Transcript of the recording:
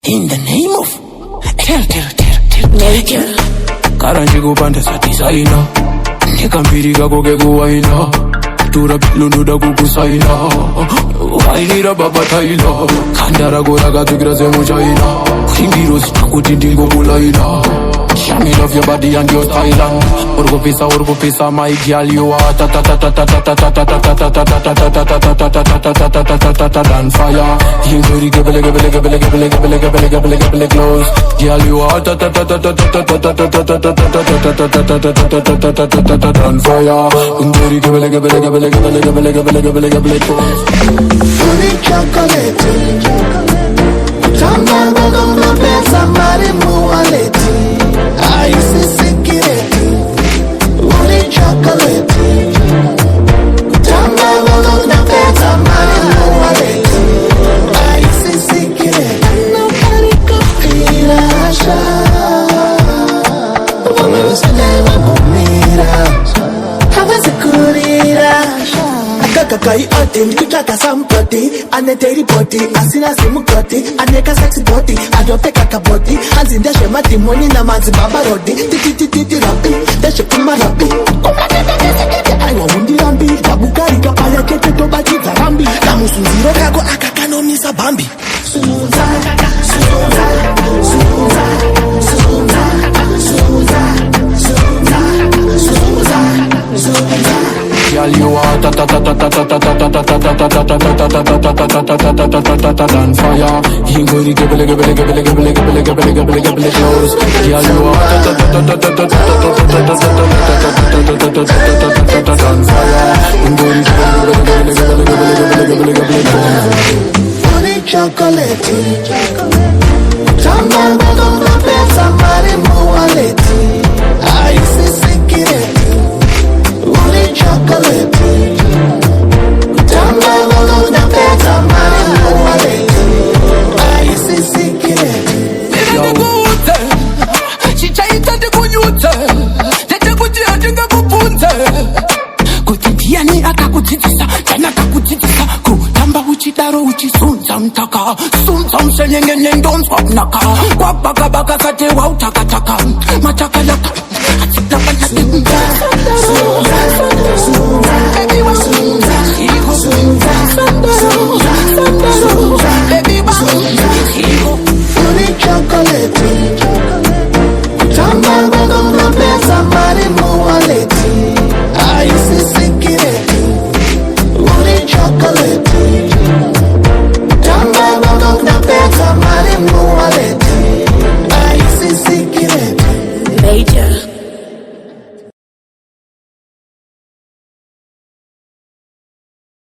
In the name of tell nature karanjikupanda satisaina nikambirika koke kuwaina tura pilunduda kukusaina wainira babataila kandara korakatukira semuchaina ingiro zitakuti ndingokulaina show me love your body and your style. Urgupisa, my girl, you are on fire. You close, girl, you are on fire. Fully chocolate, Tamba gonna be somebody mualeti. Ice secret, fully chocolate. Tamba gonna be somebody mualeti. Ice secret, nobody could feel Asha. Mama was never comida. How was it good? Kakai oti, nikitaka sampoti, aneteri poti, asina simu koti, aneka sexy body, adopeka kaboti, anzindeshe matimoni na manzi baba rodi, titi rapi, deshe kuma rapi, aiwa wundi rambi, kabukari kapaya kete toba chita rambi, na musuziro kako akakano nisa bambi. Girl, you are on fire. Ingori close. Girl, you are on fire. Ingori chocolate. Tamba gonna be somebody mualeti. Ice secret. Fully chocolate. Tamba gonna be somebody mualeti. Ice secret. Nikuute, chichaita ndikunyute, tete kuti atingakupunze. Kuti ndiani akakutitisa, tana akakutitisa. Kutamba uchidaro uchisunza mtaka, sunza msenyenge nendonzwa mnaka. Wabaka kate wa utakataka, mataka laka, atitaka natimba. Sunza.